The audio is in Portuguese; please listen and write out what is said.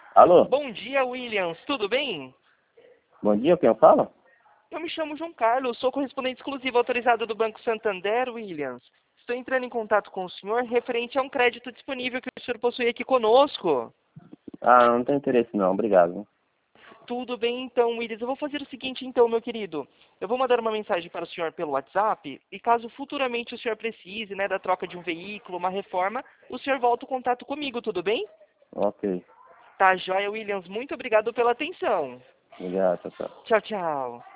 Alô? Bom dia, Williams. Tudo bem? Bom dia, quem eu falo? Eu me chamo João Carlos, sou correspondente exclusivo autorizado do Banco Santander, Williams. Estou entrando em contato com o senhor referente a um crédito disponível que o senhor possui aqui conosco. Ah, não tenho interesse não, obrigado. Tudo bem, então, Williams. Eu vou fazer o seguinte, então, meu querido. Eu vou mandar uma mensagem para o senhor pelo WhatsApp e caso futuramente o senhor precise, né, da troca de um veículo, uma reforma, o senhor volta o contato comigo, tudo bem? Ok, Tá, joia, Williams. Muito obrigado pela atenção. obrigado, tchau, tchau. Tchau, tchau.